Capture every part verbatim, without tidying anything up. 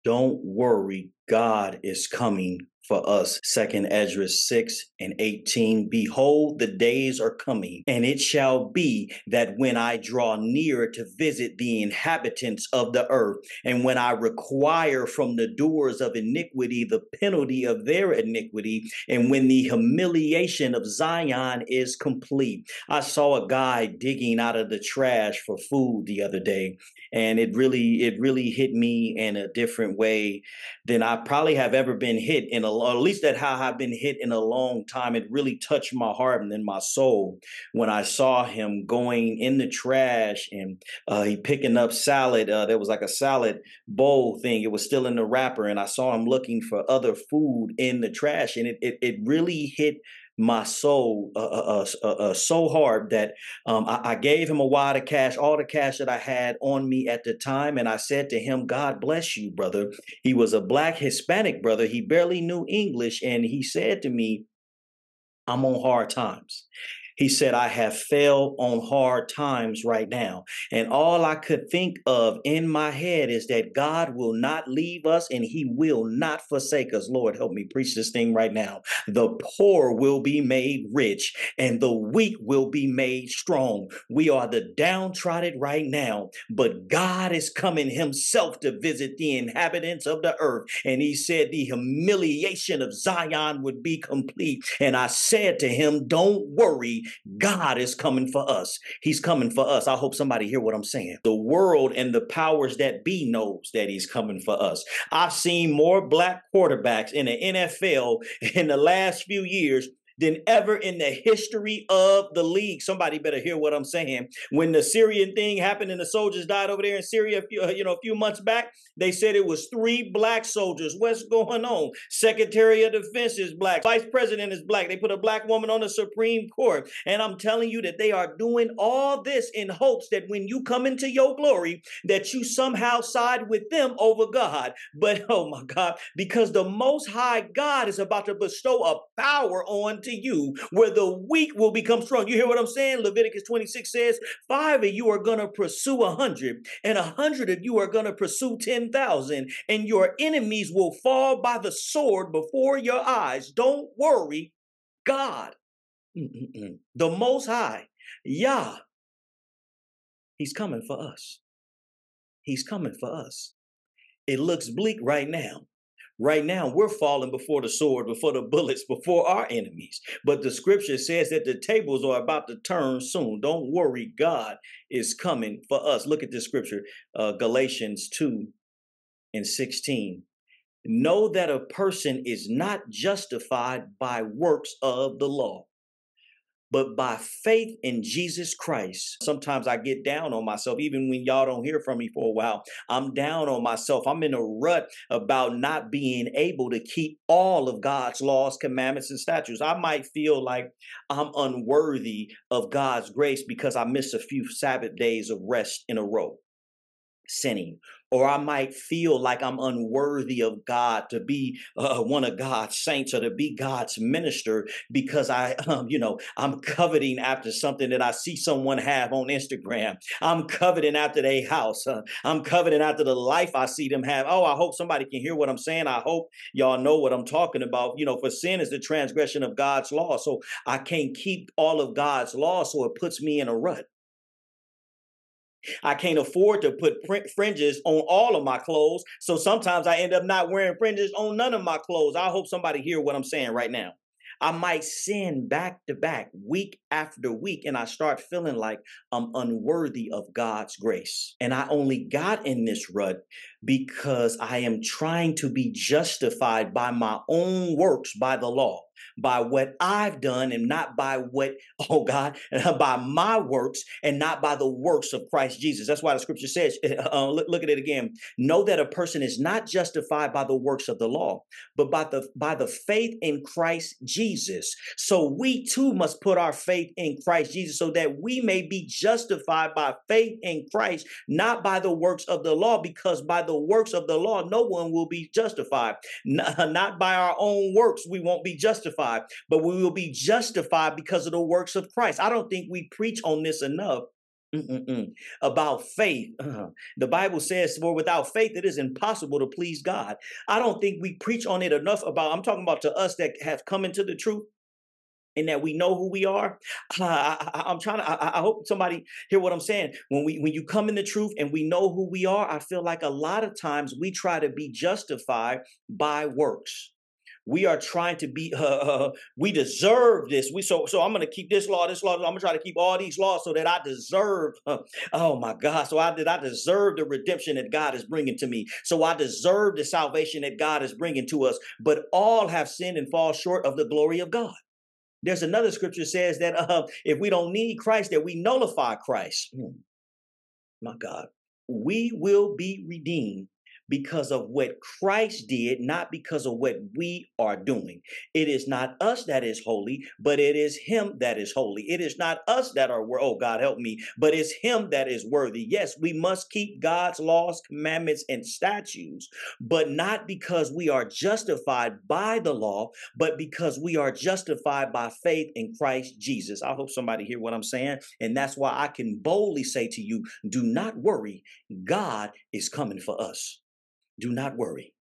Don't worry, God is coming for us. Second Ezra six and eighteen. Behold, the days are coming, and it shall be that when I draw near to visit the inhabitants of the earth, and when I require from the doers of iniquity the penalty of their iniquity, and when the humiliation of Zion is complete. I saw a guy digging out of the trash for food the other day, and it really it really hit me in a different way than I probably have ever been hit in a, or at least that how I've been hit in a long time. It really touched my heart and in my soul when I saw him going in the trash, and uh, he picking up salad. Uh, there was like a salad bowl thing. It was still in the wrapper, and I saw him looking for other food in the trash, and it it, it really hit my soul uh, uh, uh, uh, so hard that um, I, I gave him a wad of cash, all the cash that I had on me at the time. And I said to him, God bless you, brother. He was a black Hispanic brother. He barely knew English. And he said to me, I'm on hard times. He said, I have fell on hard times right now. And all I could think of in my head is that God will not leave us and he will not forsake us. Lord, help me preach this thing right now. The poor will be made rich and the weak will be made strong. We are the downtrodden right now, but God is coming himself to visit the inhabitants of the earth. And he said the humiliation of Zion would be complete. And I said to him, don't worry. God is coming for us. He's coming for us. I hope somebody hear what I'm saying. The world and the powers that be knows that he's coming for us. I've seen more black quarterbacks in the N F L in the last few years than ever in the history of the league. Somebody better hear what I'm saying. When the Syrian thing happened and the soldiers died over there in Syria, a few, you know, a few months back, they said it was three black soldiers. What's going on? Secretary of Defense is black. Vice President is black. They put a black woman on the Supreme Court. And I'm telling you that they are doing all this in hopes that when you come into your glory, that you somehow side with them over God. But oh my God, because the Most High God is about to bestow a power on to you where the weak will become strong. You hear what I'm saying? Leviticus twenty-six says, five of you are going to pursue a hundred, and a hundred of you are going to pursue ten thousand, and your enemies will fall by the sword before your eyes. Don't worry, God, mm-mm-mm, the Most High, Yah, he's coming for us. He's coming for us. It looks bleak right now. Right now, we're falling before the sword, before the bullets, before our enemies. But the scripture says that the tables are about to turn soon. Don't worry, God is coming for us. Look at this scripture, uh, Galatians two and sixteen. Know that a person is not justified by works of the law, but by faith in Jesus Christ. Sometimes I get down on myself, even when y'all don't hear from me for a while. I'm down on myself. I'm in a rut about not being able to keep all of God's laws, commandments, and statutes. I might feel like I'm unworthy of God's grace because I miss a few Sabbath days of rest in a row, sinning. Or I might feel like I'm unworthy of God to be uh, one of God's saints or to be God's minister because I, um, you know, I'm coveting after something that I see someone have on Instagram. I'm coveting after their house. Uh, I'm coveting after the life I see them have. Oh, I hope somebody can hear what I'm saying. I hope y'all know what I'm talking about. You know, for sin is the transgression of God's law. So I can't keep all of God's law. So it puts me in a rut. I can't afford to put fringes on all of my clothes. So sometimes I end up not wearing fringes on none of my clothes. I hope somebody hear what I'm saying right now. I might sin back to back, week after week, and I start feeling like I'm unworthy of God's grace. And I only got in this rut because I am trying to be justified by my own works, by the law, by what I've done, and not by what, oh God, by my works and not by the works of Christ Jesus. That's why the scripture says, uh, look, look at it again. Know that a person is not justified by the works of the law, but by the by the faith in Christ Jesus. So we too must put our faith in Christ Jesus so that we may be justified by faith in Christ, not by the works of the law, because by the works of the law, no one will be justified. Not by our own works, we won't be justified, but we will be justified because of the works of Christ. I don't think we preach on this enough. Mm-mm-mm. About faith. Uh, the Bible says, for without faith, it is impossible to please God. I don't think we preach on it enough about, I'm talking about to us that have come into the truth and that we know who we are. Uh, I, I, am trying to, I, I hope somebody hear what I'm saying. When we, when you come in the truth and we know who we are, I feel like a lot of times we try to be justified by works. We are trying to be, uh, uh, we deserve this. We so so I'm going to keep this law, this law. I'm going to try to keep all these laws so that I deserve. Uh, oh my God! So I did. I deserve the redemption that God is bringing to me. So I deserve the salvation that God is bringing to us. But all have sinned and fall short of the glory of God. There's another scripture says that uh, if we don't need Christ, that we nullify Christ. Hmm, my God, we will be redeemed because of what Christ did, not because of what we are doing. It is not us that is holy, but it is him that is holy. It is not us that are, oh God, help me, but it's him that is worthy. Yes, we must keep God's laws, commandments, and statutes, but not because we are justified by the law, but because we are justified by faith in Christ Jesus. I hope somebody hear what I'm saying. And that's why I can boldly say to you, do not worry. God is coming for us. Do not worry.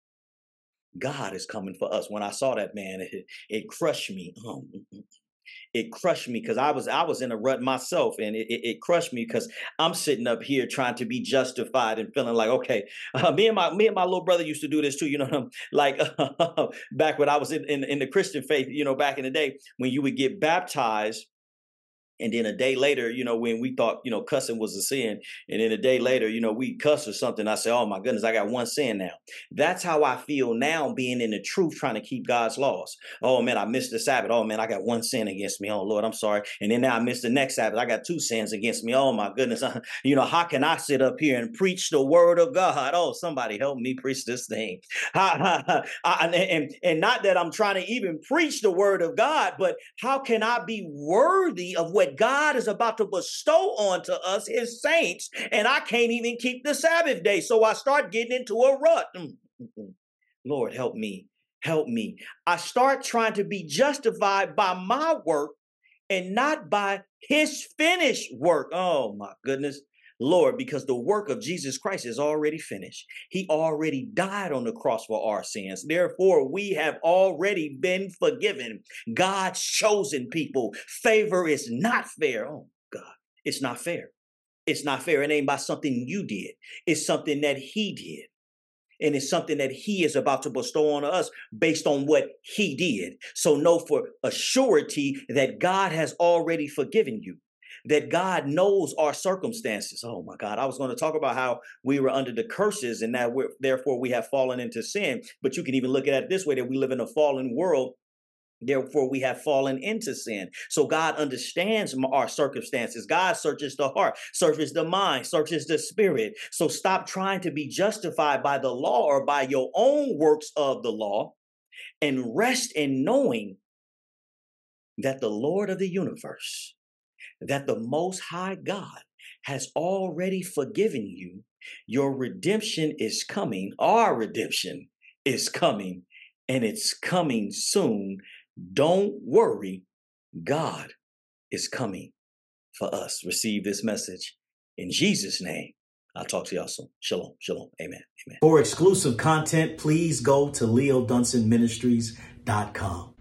God is coming for us. When I saw that, man, it, it crushed me. Oh, it crushed me because I was I was in a rut myself, and it, it, it crushed me because I'm sitting up here trying to be justified and feeling like, okay, uh, me and my me and my little brother used to do this too. You know, like uh, back when I was in, in in the Christian faith. You know, back in the day when you would get baptized. And then a day later, you know, when we thought, you know, cussing was a sin, and then a day later, you know, we cuss or something, I say, oh my goodness, I got one sin now. That's how I feel now being in the truth, trying to keep God's laws. Oh man, I missed the Sabbath. Oh man, I got one sin against me. Oh Lord, I'm sorry. And then now I missed the next Sabbath. I got two sins against me. Oh my goodness. You know, how can I sit up here and preach the word of God? Oh, somebody help me preach this thing. and, and not that I'm trying to even preach the word of God, but how can I be worthy of what God is about to bestow onto us, his saints, and I can't even keep the Sabbath day. So I start getting into a rut. Mm-mm. Lord, help me. Help me. I start trying to be justified by my work and not by his finished work. Oh my goodness. Lord, because the work of Jesus Christ is already finished. He already died on the cross for our sins. Therefore, we have already been forgiven. God's chosen people. Favor is not fair. Oh God, it's not fair. It's not fair. It ain't by something you did. It's something that he did. And it's something that he is about to bestow on us based on what he did. So know for a surety that God has already forgiven you, that God knows our circumstances. Oh my God. I was going to talk about how we were under the curses and that we're, therefore we have fallen into sin. But you can even look at it this way, that we live in a fallen world. Therefore, we have fallen into sin. So God understands our circumstances. God searches the heart, searches the mind, searches the spirit. So stop trying to be justified by the law or by your own works of the law, and rest in knowing that the Lord of the universe, that the Most High God has already forgiven you. Your redemption is coming. Our redemption is coming, and it's coming soon. Don't worry, God is coming for us. Receive this message in Jesus' name. I'll talk to y'all soon. Shalom, shalom, amen, amen. For exclusive content, please go to leo dunson ministries dot com.